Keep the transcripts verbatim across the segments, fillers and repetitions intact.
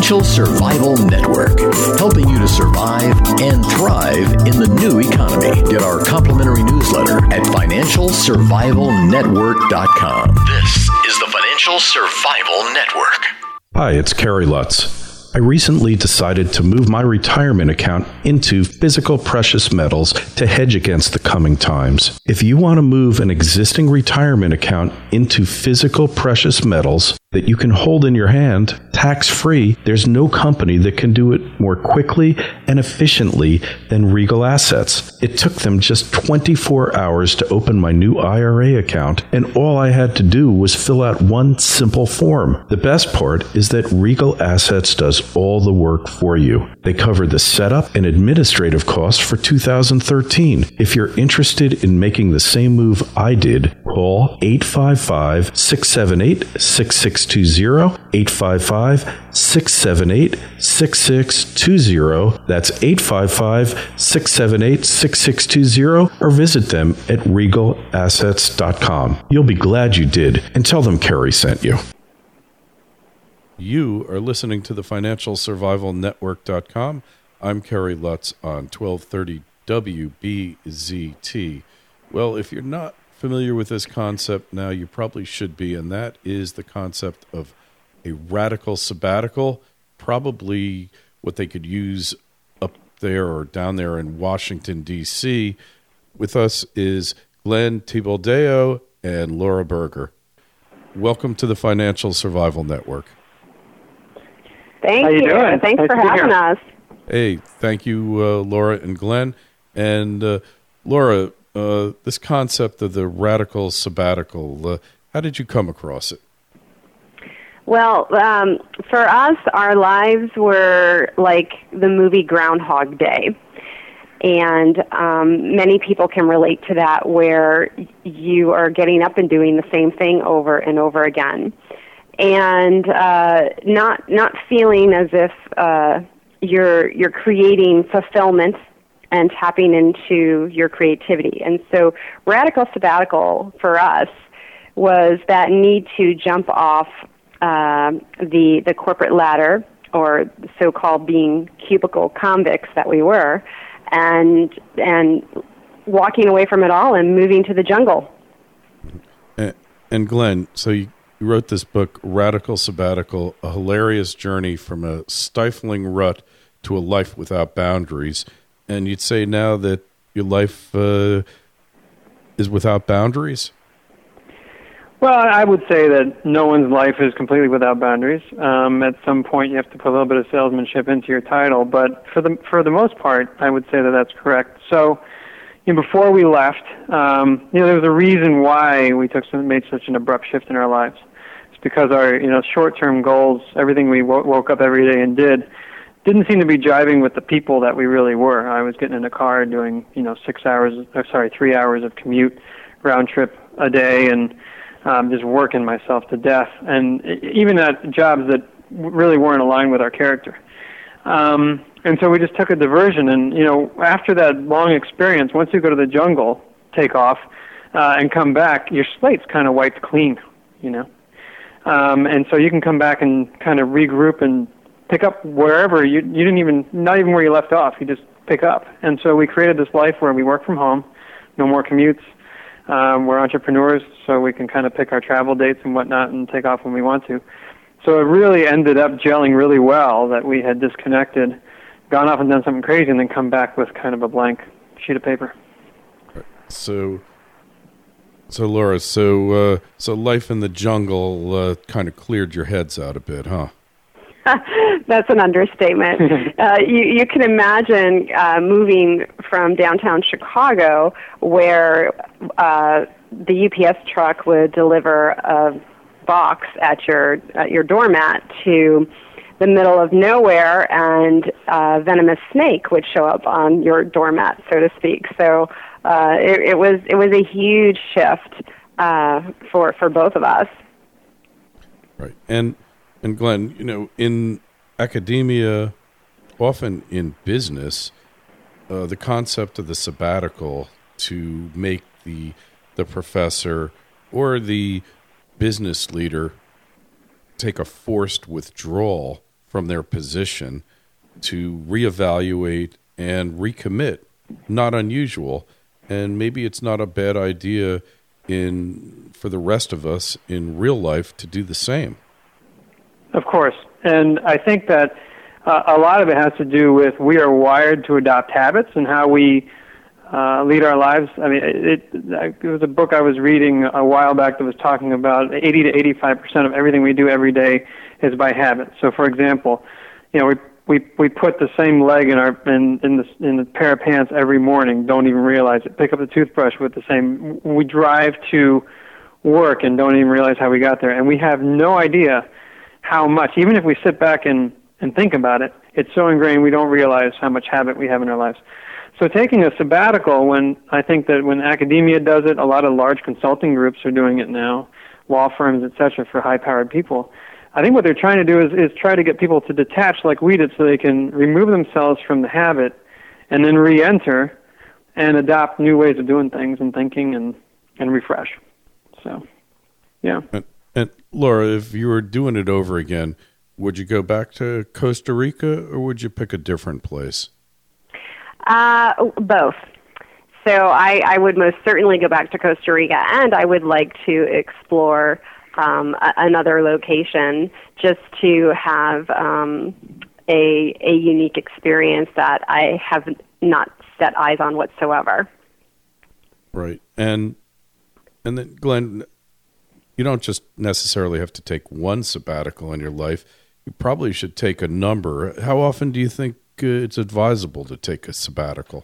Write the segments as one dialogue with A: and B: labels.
A: Financial Survival Network, helping you to survive and thrive in the new economy. Get our complimentary newsletter at financial survival network dot com. This is the Financial Survival Network.
B: Hi, it's Kerry Lutz. I recently decided to move my retirement account into physical precious metals to hedge against the coming times. If you want to move an existing retirement account into physical precious metals that you can hold in your hand, tax-free, there's no company that can do it more quickly and efficiently than Regal Assets. It took them just twenty-four hours to open my new I R A account, and all I had to do was fill out one simple form. The best part is that Regal Assets does all the work for you. They cover the setup and administrative costs for two thousand thirteen. If you're interested in making the same move I did, call eight five five, six seven eight, six six two zero, eight five five, six seven eight, six six two zero. That's eight five five, six seven eight, six six two zero, or visit them at regal assets dot com. You'll be glad you did, and tell them Kerry sent you.
C: You are listening to the financial survival network dot com. I'm Kerry Lutz on twelve thirty W B Z T. Well, if you're not familiar with this concept now, you probably should be, and that is the concept of a radical sabbatical, probably what they could use up there or down there in Washington, D C. With us is Glenn Tibaldeo and Laura Berger. Welcome to the Financial Survival Network.
D: Thank
E: How you.
D: you.
E: Doing?
D: Thanks
E: nice
D: for having us.
C: Hey, thank you, uh, Laura and Glenn. And uh, Laura, uh, this concept of the radical sabbatical, uh, how did you come across it?
D: Well, um, for us, our lives were like the movie Groundhog Day. And um, many people can relate to that, where you are getting up and doing the same thing over and over again. And uh, not not feeling as if uh, you're you're creating fulfillment and tapping into your creativity. And so radical sabbatical for us was that need to jump off uh, the the corporate ladder, or so-called being cubicle convicts that we were, and and walking away from it all and moving to the jungle.
C: And, and Glenn, so you You wrote this book, Radical Sabbatical, a hilarious journey from a stifling rut to a life without boundaries. And you'd say now that your life uh, is without boundaries?
E: Well, I would say that no one's life is completely without boundaries. Um, at some point, you have to put a little bit of salesmanship into your title. But for the for the most part, I would say that that's correct. So, you know, before we left, um, you know, there was a reason why we took some, made such an abrupt shift in our lives. It's because our, you know, short-term goals, everything we w- woke up every day and did, didn't seem to be jiving with the people that we really were. I was getting in a car doing, you know, six hours, or sorry, three hours of commute round trip a day, and um, just working myself to death, and even at jobs that really weren't aligned with our character. Um, and so we just took a diversion, and, you know, after that long experience, once you go to the jungle, take off, uh, and come back, your slate's kind of wiped clean, you know. Um, and so you can come back and kind of regroup and pick up wherever you you didn't even, not even where you left off, you just pick up. And so we created this life where we work from home, no more commutes. Um, we're entrepreneurs, so we can kind of pick our travel dates and whatnot and take off when we want to. So it really ended up gelling really well that we had disconnected, gone off and done something crazy, and then come back with kind of a blank sheet of paper.
C: So, so Laura, so uh, so life in the jungle uh, kind of cleared your heads out a bit, huh?
D: That's an understatement. uh, you, you can imagine uh, moving from downtown Chicago, where uh, the U P S truck would deliver a box at your at your doormat, to the middle of nowhere, and a venomous snake would show up on your doormat, so to speak. So uh, it, it was it was a huge shift uh, for for both of us.
C: Right. And and Glenn, you know, in academia, often in business, uh, the concept of the sabbatical to make the the professor or the business leader take a forced withdrawal from their position to reevaluate and recommit. Not unusual, and maybe it's not a bad idea in for the rest of us in real life to do the same.
E: Of course, and I think that uh, a lot of it has to do with we are wired to adopt habits and how we uh, lead our lives. I mean, it, it, it was a book I was reading a while back that was talking about eighty to eighty-five percent of everything we do every day is by habit. So, for example, you know, we we we put the same leg in our in in the in the pair of pants every morning. Don't even realize it. Pick up the toothbrush with the same. We drive to work and don't even realize how we got there, and we have no idea how much. Even if we sit back and and think about it, it's so ingrained we don't realize how much habit we have in our lives. So taking a sabbatical, when I think that when academia does it, a lot of large consulting groups are doing it now, law firms, et cetera, for high-powered people. I think what they're trying to do is, is try to get people to detach like we did so they can remove themselves from the habit and then re-enter and adopt new ways of doing things and thinking and, and refresh. So, yeah.
C: And, and Laura, if you were doing it over again, would you go back to Costa Rica or would you pick a different place?
D: Uh, both. So I, I would most certainly go back to Costa Rica, and I would like to explore um, a, another location just to have um, a a unique experience that I have not set eyes on whatsoever.
C: Right. And and then, Glenn, you don't just necessarily have to take one sabbatical in your life. You probably should take a number. How often do you think uh, it's advisable to take a sabbatical?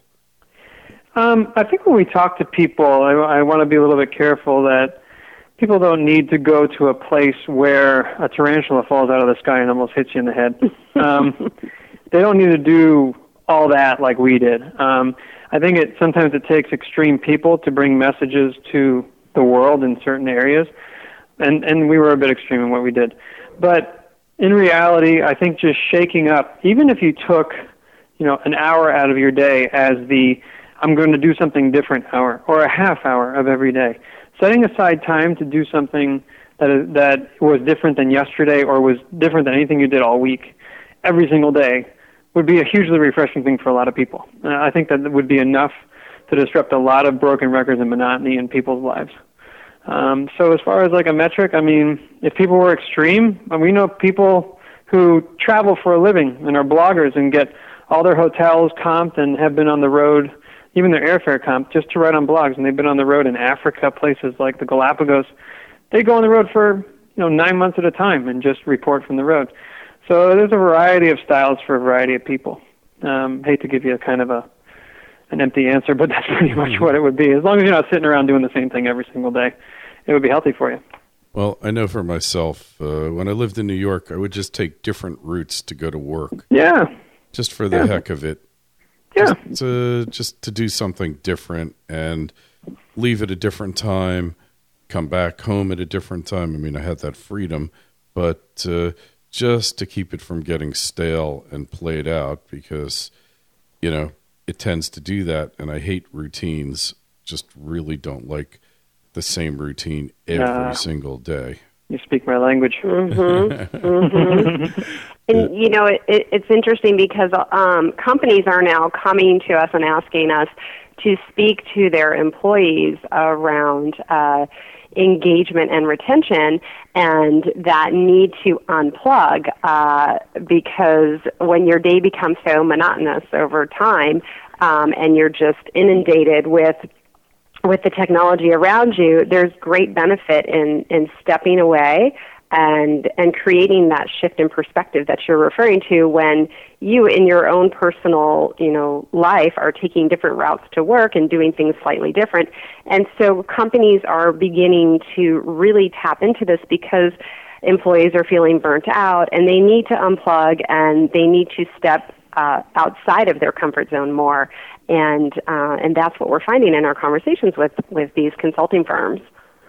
E: Um, I think when we talk to people, I, I want to be a little bit careful that people don't need to go to a place where a tarantula falls out of the sky and almost hits you in the head. Um, they don't need to do all that like we did. Um, I think it sometimes it takes extreme people to bring messages to the world in certain areas, and, and we were a bit extreme in what we did. But in reality, I think just shaking up, even if you took, you know, an hour out of your day as the I'm going to do something different hour, or a half hour of every day, setting aside time to do something that is, that was different than yesterday or was different than anything you did all week, every single day, would be a hugely refreshing thing for a lot of people. Uh, I think that would be enough to disrupt a lot of broken records and monotony in people's lives. Um, so as far as like a metric, I mean, if people were extreme, and we know people who travel for a living and are bloggers and get all their hotels comped and have been on the road, even their airfare comped, just to write on blogs, and they've been on the road in Africa, places like the Galapagos. They go on the road for, you know, nine months at a time and just report from the road. So there's a variety of styles for a variety of people. Um, hate to give you a kind of a an empty answer, but that's pretty much what it would be. As long as you're not sitting around doing the same thing every single day, it would be healthy for you.
C: Well, I know for myself, uh, when I lived in New York, I would just take different routes to go to work.
E: Yeah.
C: Just for the
E: yeah.
C: heck of it.
E: Yeah.
C: Just to, just to do something different and leave at a different time, come back home at a different time. I mean, I had that freedom, but uh, just to keep it from getting stale and played out because, you know, it tends to do that, and I hate routines. Just really don't like the same routine every uh, single day.
E: You speak my language.
D: Mm-hmm. mm-hmm. And, you know, it, it, it's interesting because um, companies are now coming to us and asking us to speak to their employees around uh, engagement and retention and that need to unplug uh, because when your day becomes so monotonous over time um, and you're just inundated with with the technology around you, there's great benefit in, in stepping away and and creating that shift in perspective that you're referring to when you in your own personal, you know, life are taking different routes to work and doing things slightly different. And so companies are beginning to really tap into this because employees are feeling burnt out and they need to unplug and they need to step uh, outside of their comfort zone more. And uh, and that's what we're finding in our conversations with, with these consulting firms.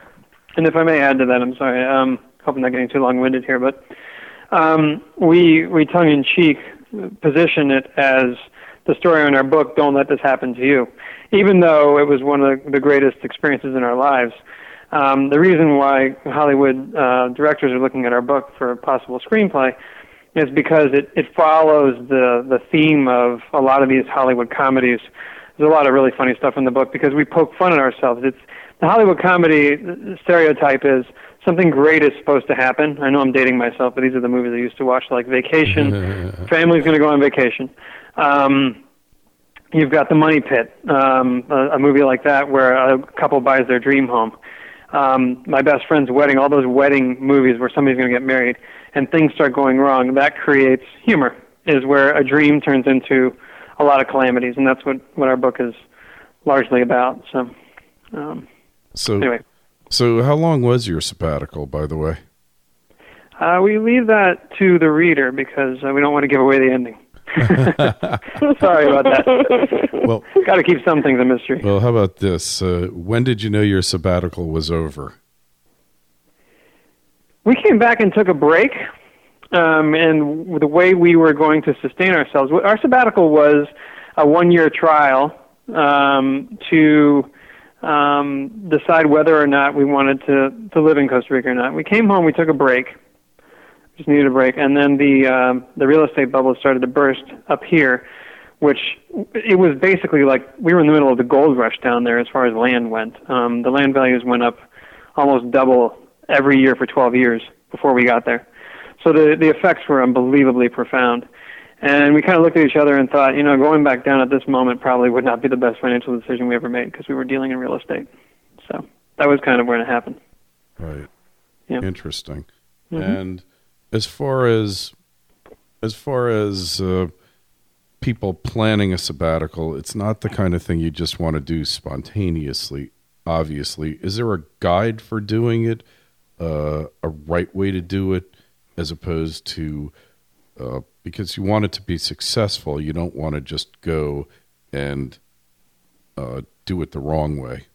E: And if I may add to that, I'm sorry, um, hope I'm not getting too long-winded here, but um, we we tongue-in-cheek position it as the story in our book, Don't Let This Happen to You, even though it was one of the, the greatest experiences in our lives. Um, the reason why Hollywood uh, directors are looking at our book for a possible screenplay is because it, it follows the, the theme of a lot of these Hollywood comedies. There's a lot of really funny stuff in the book because we poke fun at ourselves. It's the Hollywood comedy stereotype is something great is supposed to happen. I know I'm dating myself, but these are the movies I used to watch, like Vacation. Family's going to go on vacation. Um, you've got The Money Pit, um, a, a movie like that where a couple buys their dream home. Um, My Best Friend's Wedding, all those wedding movies where somebody's going to get married and things start going wrong, that creates humor, is where a dream turns into a lot of calamities, and that's what, what our book is largely about. So, um,
C: so
E: anyway.
C: So how long was your sabbatical, by the way?
E: Uh, we leave that to the reader because uh, we don't want to give away the ending. Sorry about that.
C: Well,
E: got to keep some things a mystery.
C: Well, how about this? Uh, when did you know your sabbatical was over?
E: We came back and took a break, um, and the way we were going to sustain ourselves, our sabbatical was a one-year trial um, to um, decide whether or not we wanted to, to live in Costa Rica or not. We came home, we took a break, just needed a break, and then the um, the real estate bubble started to burst up here, which it was basically like we were in the middle of the gold rush down there as far as land went. Um, the land values went up almost double every year for twelve years before we got there. So the the effects were unbelievably profound. And we kind of looked at each other and thought, you know, going back down at this moment probably would not be the best financial decision we ever made because we were dealing in real estate. So that was kind of when it happened.
C: Right.
E: Yeah.
C: Interesting.
E: Mm-hmm.
C: And as far as as far as uh, people planning a sabbatical, it's not the kind of thing you just want to do spontaneously, obviously. Is there a guide for doing it, uh, a right way to do it, as opposed to, uh, because you want it to be successful, you don't want to just go and uh, do it the wrong way?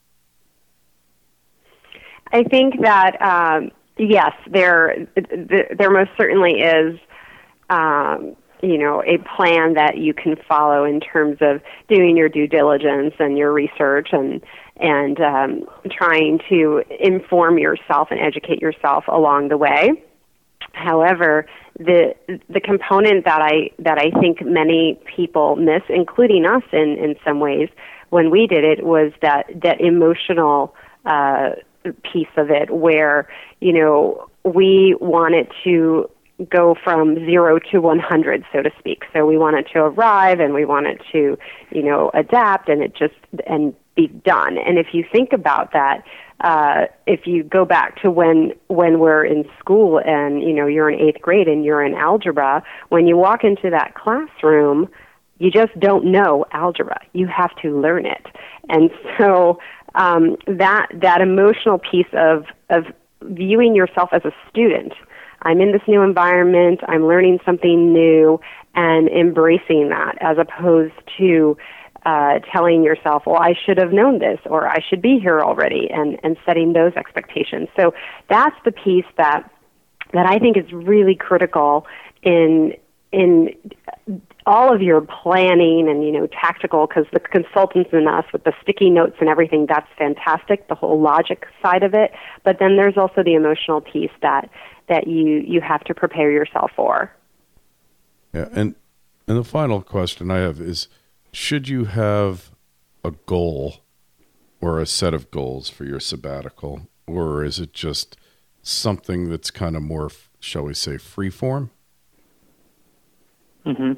D: I think that, um, yes, there, there most certainly is, um, you know, a plan that you can follow in terms of doing your due diligence and your research and and um, trying to inform yourself and educate yourself along the way. However, the the component that I that I think many people miss, including us in, in some ways, when we did it, was that that emotional uh, piece of it, where you know we wanted to go from zero to one hundred, so to speak. So we wanted to arrive and we wanted to, you know, adapt and it just, and be done. And if you think about that, uh, if you go back to when, when we're in school and, you know, you're in eighth grade and you're in algebra, when you walk into that classroom, you just don't know algebra. You have to learn it. And so, um, that, that emotional piece of, of viewing yourself as a student, I'm in this new environment, I'm learning something new, and embracing that, as opposed to uh, telling yourself, well, I should have known this, or I should be here already, and, and setting those expectations. So that's the piece that that I think is really critical in in all of your planning and, you know, tactical, because the consultants in us with the sticky notes and everything, that's fantastic, the whole logic side of it. But then there's also the emotional piece that that you, you have to prepare yourself for.
C: Yeah, and and the final question I have is, should you have a goal or a set of goals for your sabbatical, or is it just something that's kind of more, shall we say, free form?
E: Mm-hmm.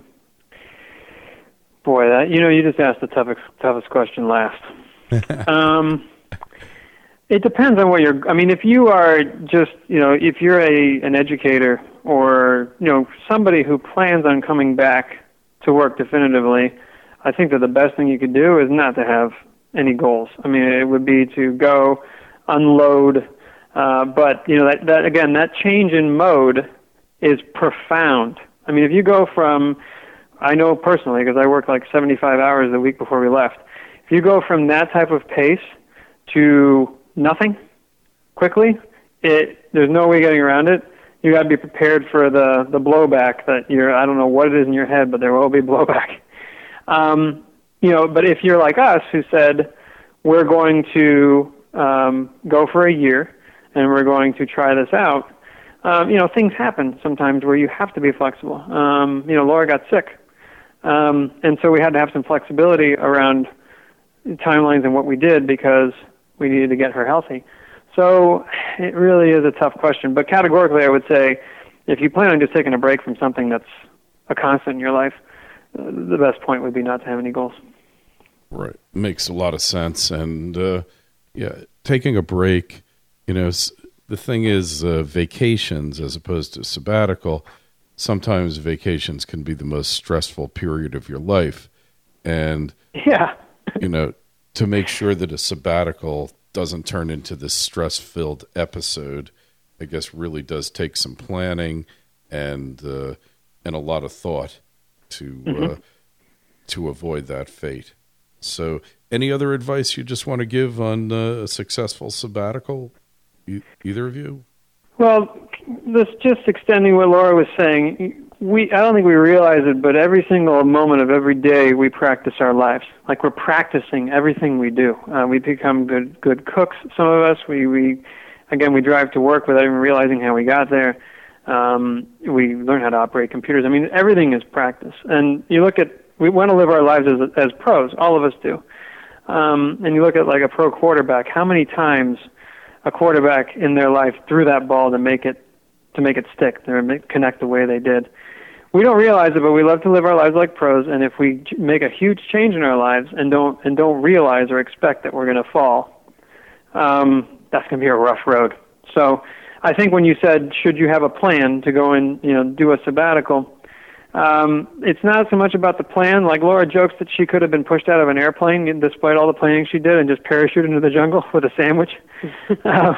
E: Boy, that, you know, you just asked the toughest, toughest question last. um, it depends on what you're, I mean, if you are just, you know, if you're a an educator or, you know, somebody who plans on coming back to work definitively, I think that the best thing you could do is not to have any goals. I mean, it would be to go unload, uh, but, you know, that, that, again, that change in mode is profound. I mean, if you go from, I know personally, because I worked like seventy-five hours a week before we left, if you go from that type of pace to nothing quickly, it there's no way getting around it. You got to be prepared for the, the blowback that you're, I don't know what it is in your head, but there will be blowback. Um, you know, but if you're like us who said, we're going to um, go for a year and we're going to try this out, um, you know, things happen sometimes where you have to be flexible. Um, you know, Laura got sick, um, and so we had to have some flexibility around timelines and what we did because we needed to get her healthy. So it really is a tough question. But categorically, I would say if you plan on just taking a break from something that's a constant in your life, uh, the best point would be not to have any goals.
C: Right. Makes a lot of sense. And, uh, yeah, taking a break, you know, the thing is uh, vacations as opposed to sabbatical, sometimes vacations can be the most stressful period of your life. And,
E: yeah,
C: you know, to make sure that a sabbatical doesn't turn into this stress-filled episode, I guess really does take some planning and uh, and a lot of thought to mm-hmm. uh, to avoid that fate. So, any other advice you just want to give on uh, a successful sabbatical, e- either of you?
E: Well, this just extending what Laura was saying. We I don't think we realize it, but every single moment of every day we practice our lives. Like we're practicing everything we do. Uh, we become good good cooks. Some of us we we again we drive to work without even realizing how we got there. Um, we learn how to operate computers. I mean, everything is practice. And you look at we want to live our lives as as pros. All of us do. Um, and you look at like a pro quarterback. How many times a quarterback in their life threw that ball to make it to make it stick, to connect the way they did? We don't realize it, but we love to live our lives like pros. And if we make a huge change in our lives and don't and don't realize or expect that we're going to fall, um, that's going to be a rough road. So, I think when you said, should you have a plan to go and you know do a sabbatical, um, it's not so much about the plan. Like Laura jokes that she could have been pushed out of an airplane despite all the planning she did and just parachuted into the jungle with a sandwich. uh,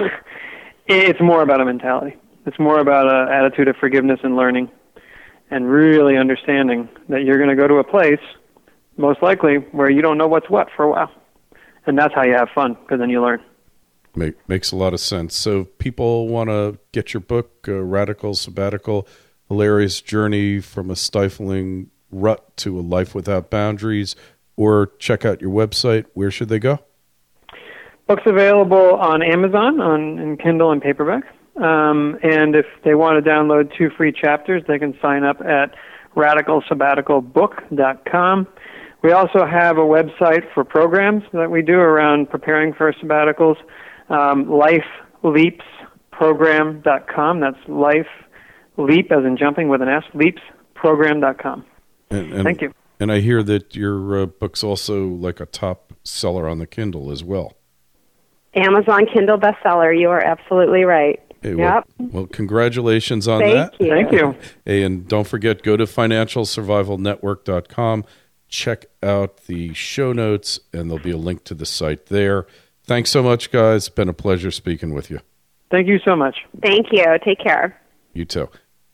E: it's more about a mentality. It's more about an attitude of forgiveness and learning, and really understanding that you're going to go to a place, most likely, where you don't know what's what for a while. And that's how you have fun, because then you learn.
C: Make, makes a lot of sense. So if people want to get your book, uh, Radical Sabbatical, Hilarious Journey from a Stifling Rut to a Life Without Boundaries, or check out your website, where should they go?
E: Book's available on Amazon, on in Kindle and paperback. Um, and if they want to download two free chapters, they can sign up at radical sabbatical book dot com. We also have a website for programs that we do around preparing for sabbaticals, um, life leaps program dot com. That's Life Leap, as in jumping with an S, leaps program dot com.
C: And, and,
E: Thank you.
C: And I hear that your uh, book's also like a top seller on the Kindle as well.
D: Amazon Kindle bestseller. You are absolutely right.
C: Hey, well,
D: yep.
C: Well, congratulations on
D: Thank
C: that.
D: You.
E: Thank you.
C: Hey, and don't forget, go to financial survival network dot com. Check out the show notes, and there'll be a link to the site there. Thanks so much, guys. It's been a pleasure speaking with you.
E: Thank you so much.
D: Thank you. Take care.
C: You too.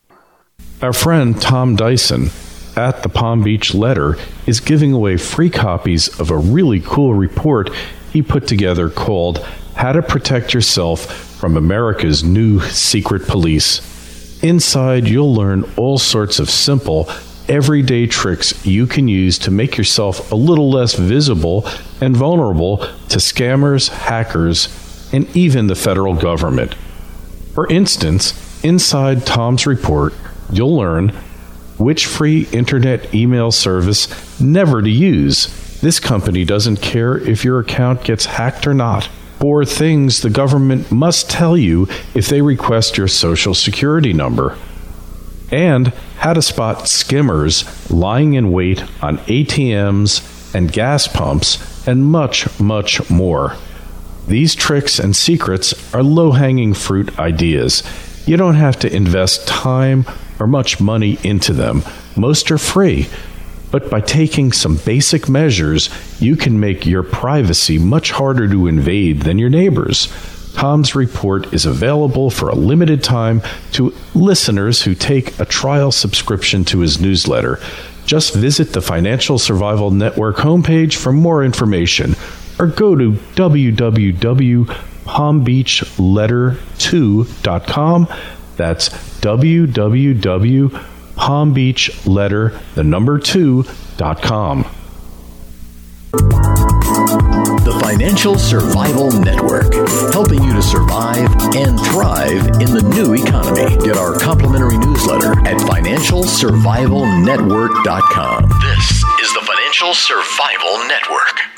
B: Our friend Tom Dyson at the Palm Beach Letter is giving away free copies of a really cool report he put together called How to Protect Yourself from America's New Secret Police. Inside, you'll learn all sorts of simple, everyday tricks you can use to make yourself a little less visible and vulnerable to scammers, hackers, and even the federal government. For instance, inside Tom's report, you'll learn which free internet email service never to use. This company doesn't care if your account gets hacked or not. Or things the government must tell you if they request your social security number. And how to spot skimmers lying in wait on A T Ms and gas pumps, and much, much more. These tricks and secrets are low-hanging fruit ideas. You don't have to invest time or much money into them. Most are free. But by taking some basic measures, you can make your privacy much harder to invade than your neighbors. Tom's report is available for a limited time to listeners who take a trial subscription to his newsletter. Just visit the Financial Survival Network homepage for more information, or go to w w w dot palm beach letter two dot com. That's w w w dot palm beach letter, the number two, dot com.
A: the Financial Survival Network, helping you to survive and thrive in the new economy. Get our complimentary newsletter at financial survival network dot com. This is the Financial Survival Network.